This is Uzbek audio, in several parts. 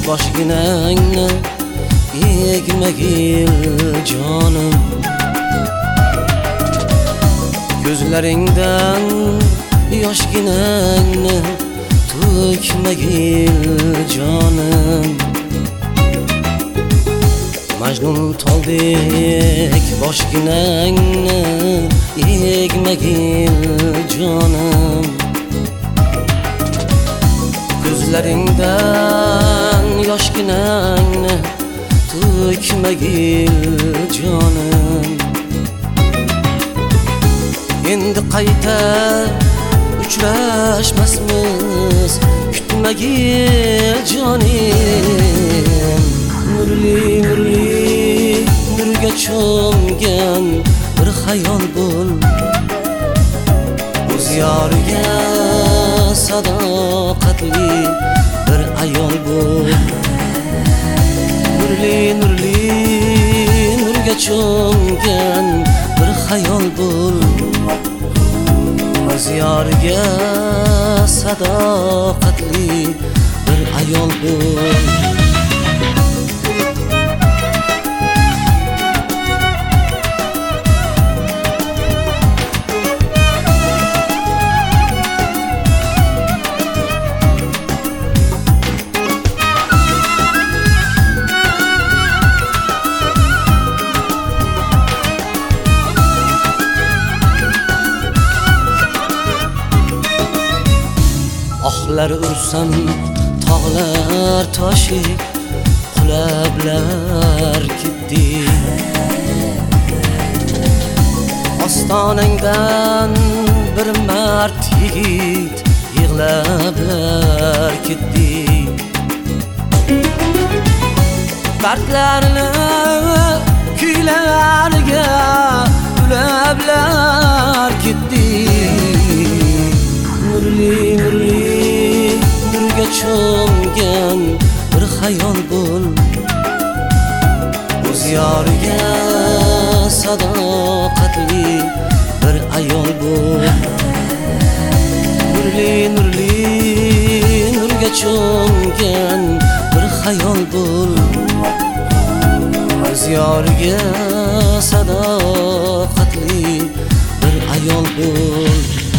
boshginangni egmagil jonim. Ko'zlaringdan yoshginangni to'kmagil jonim. Majnun toldek boshginangni egmagil jonim. Ko'zlaringdan yoshginangni to'kmagil jonim. Endi qayta uchrashmasmiz, kutmagil jonim. Nurli nurga cho'mgan bir xayol bo'l, o'z yoriga sadoqatli bir ayol bo'l. Nurli nurga cho'mgan bir xayol bo'l, o'z yoriga sadoqatli bir ayol bo'l. Ohlar ursam tog'lar toshib, qulablar ketdi. Ostonangdan bir mard yigit yig'lablar ketdi. Dardlarni kuylarga ulablar ketdi. Nurga cho'mgan bir xayol bo'l, o'z yoriga sadoqatli bir ayol bo'l. Nurga cho'mgan bir xayol bo'l, o'z yoriga sadoqatli bir ayol bo'l.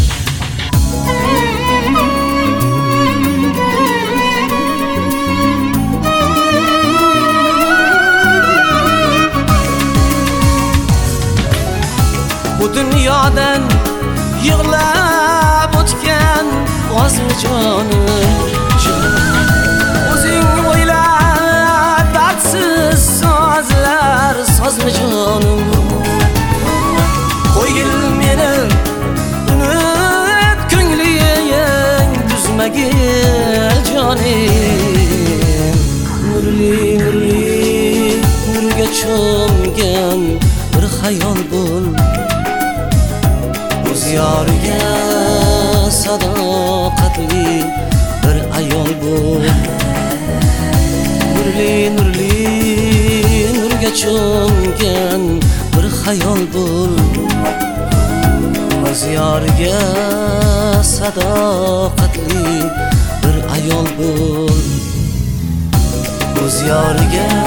Bu dunyodan yig'lab o'tgan ozmi jonim? O'zing o'ylab dardsiz sozlar sozmi jonim? Qo'ygil meni unut ko'ngling buzmagil jonim. Nurga cho'mgan bir xayol bo'l, o'z yoriga sadoqatli bir ayol bo'l. Nurga cho'mgan bir xayol bo'l, o'z yoriga sadoqatli bir ayol bo'l. O'z yoriga